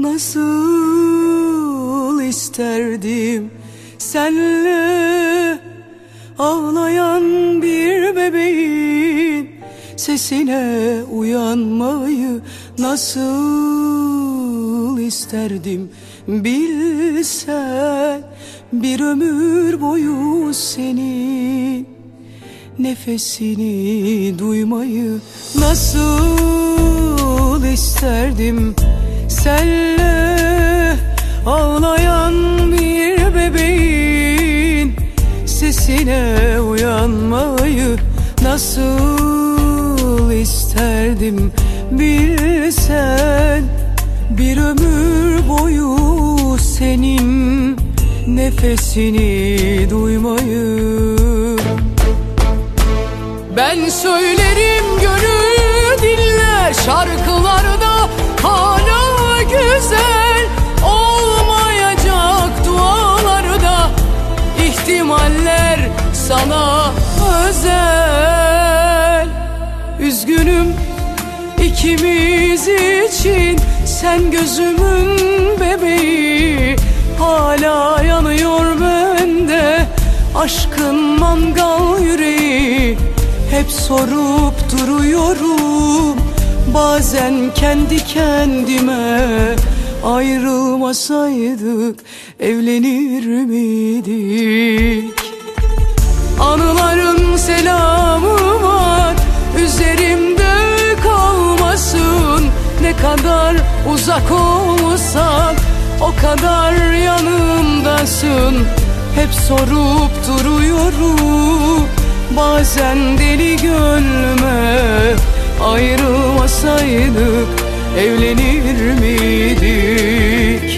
Nasıl isterdim senle ağlayan bir bebeğin sesine uyanmayı. Nasıl isterdim bilsen, bir ömür boyu senin nefesini duymayı. Nasıl isterdim senle ağlayan bir bebeğin sesine uyanmayı. Nasıl isterdim bilsen, bir ömür boyu senin nefesini duymayı. Ben söylerim gönül dinler, şarkılarda hala güzel olmayacak dualarda ihtimaller sana özel. Üzgünüm ikimiz için, sen gözümün bebeği, hala yanıyor bende aşkın mangal yüreği. Hep sorup duruyorum bazen kendi kendime, ayrılmasaydık evlenir miydik? Anıların selamı var, üzerimde kalmasın. Ne kadar uzak olsan o kadar yanımdasın. Hep sorup duruyorum bazen deli gönlüme, ayrılmasaydık evlenir miydik?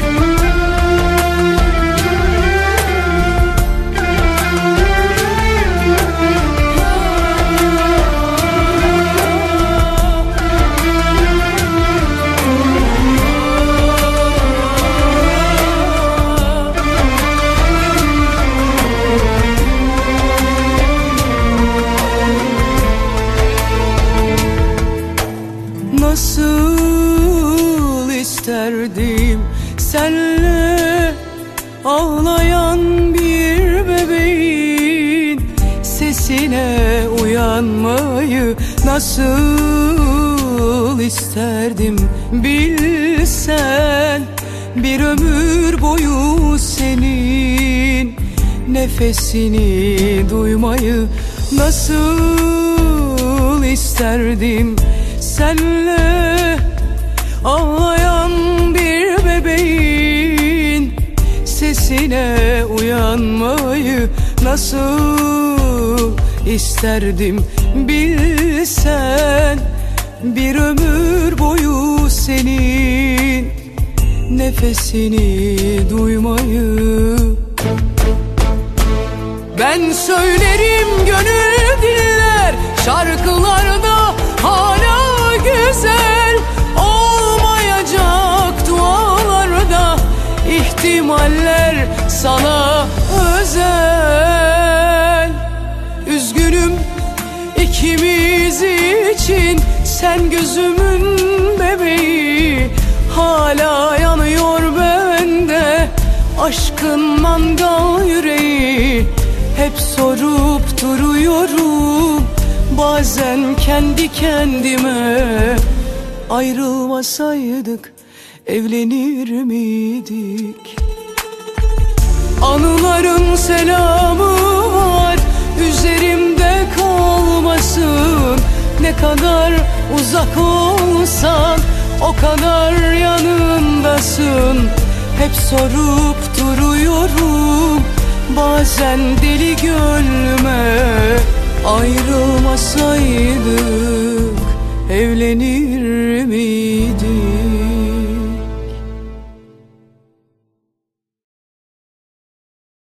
Nasıl isterdim senle ağlayan bir bebeğin sesine uyanmayı. Nasıl isterdim bilsen, bir ömür boyu senin nefesini duymayı. Nasıl isterdim senle ağlayan bir bebeğin sesine uyanmayı. Nasıl isterdim bilsen, bir ömür boyu senin nefesini duymayı. Ben söylerim gönül dinler, şarkılarda hala güzel olmayacak dualarda ihtimaller sana özel. Üzgünüm ikimiz için, sen gözümün bebeği, hala yanıyor bende aşkın mangal yüreği. Hep sorup duruyorum bazen kendi kendime, ayrılmasaydık evlenir miydik? Anıların selamı var, üzerimde kalmasın. Ne kadar uzak olsan o kadar yanımdasın. Hep sorup duruyorum bazen deli gönlüme, ayrılmasaydık evlenir